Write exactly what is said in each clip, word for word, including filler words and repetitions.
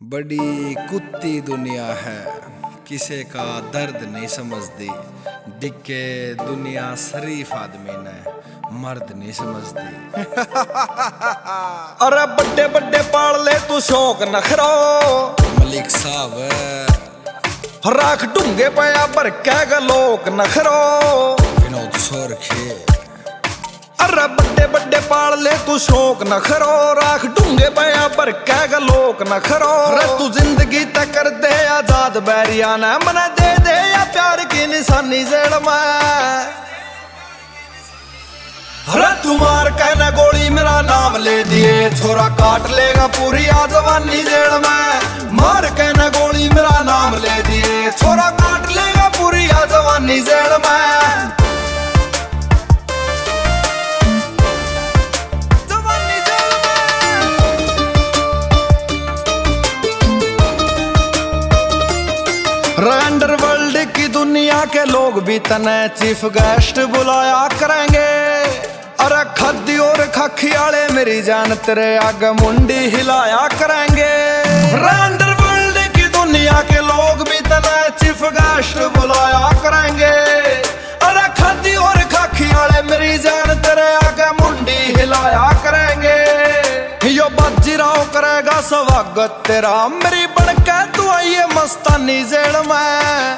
बड़ी कुत्ती दुनिया है, किसे का दर्द नहीं समझती। दिखे दुनिया शरीफ आदमी ने, मर्द नहीं समझती। अरे बड्डे बड्डे पाल ले तू शौक नखरो मलिक साहब राख ढूंगे पया भर कै गलोक नखरो विनोद सोरखे। अरे बड्डे बड्डे पाल ले तू शौक नखरो राख ढूंगे पया भर कै गलोक नखरो। अरे तू जिंदगी तक कर दे आजाद बैरिया ने मने दे दे या प्यार की निशानी जेड़ में। अरे तुम्हार कहना गोली मेरा नाम ले दिए छोरा काट लेगा पूरी आजवानी जेड़ में। मार कहना गोली मेरा नाम ले दिए छोरा काट लेगा पूरी आजवानी जेड़ में। जवानी जेड़ में अंडरवर्ल्ड की दुनिया के लोग भी तने चीफ गेस्ट बुलाया करेंगे। अरे खद्दी और खाखी आले मेरी जान तेरे आगे मुंडी हिलाया करेंगे। अंडरवर्ल्ड की दुनिया के लोग भी तना चीफ गेस्ट बुलाया करेंगे। अरे खद्दी और खाखी आले मेरी जान तेरे आगे मुंडी हिलाया करेंगे। यो बाजीराव करेगा स्वागत तेरा मेरी बनके तू आइए मस्तानी जेड़ में।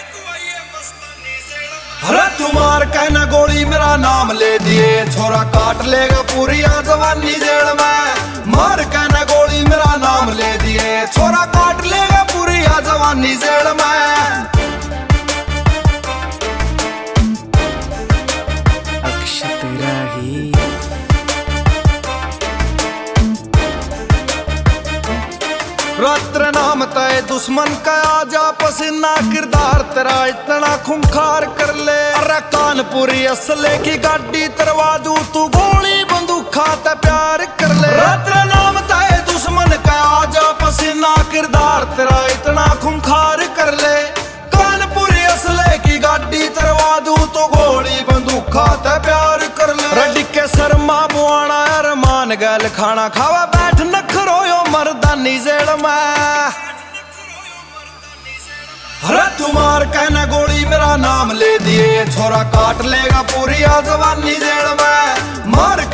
अरे तुम्हार कहना गोली मेरा नाम ले दिए छोरा काट लेगा पूरी जवानी जेड़ में। मार कहना गोली मेरा नाम ले दिए छोरा काट लेगा पूरी जवानी जेड़ में। अक्षत राही रात्र नाम तय दुश्मन का आजा पसीना किरदार तेरा इतना खूंखार कर ले। अरे कानपुरी असले की गाड़ी तरवा दू तू गोली बंदूक खाता प्यार कर ले। रात्र नाम तय दुश्मन का आजा पसीना किरदार तेरा इतना खूंखार कर ले। कानपुरी असले की गाड़ी तरवा दू तो गोली बंदूक खाता प्यार कर ले। रडी के शर्मा बुआना अरमान गैल खाना खावा बैठ नखरो यो मर्दानी जेड़ में। अरे तुम्हार कहना गोली मेरा नाम ले दिए छोरा काट लेगा पूरी जवानी जेड़ में। मार